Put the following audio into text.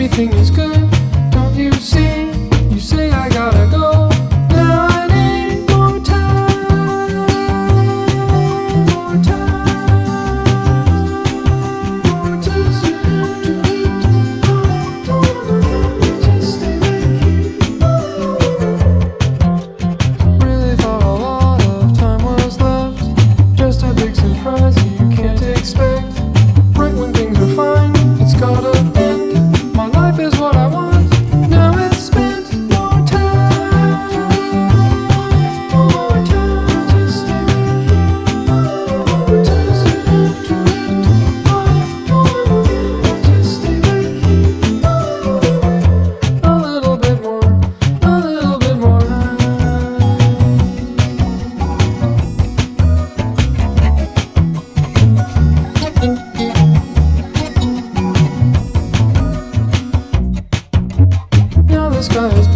everything is good. Don't you see? You say I gotta go. Now I need more time, more time, more time. Just stay with you. Really thought a lot of time was left. Just a big surprise you can't expect. Right when things are fine, it's gotta end. My life is what I want, now it's spent. More time, more time. Just stay with you. More time, just stay with you. A little bit more, a little bit more. Now the sky is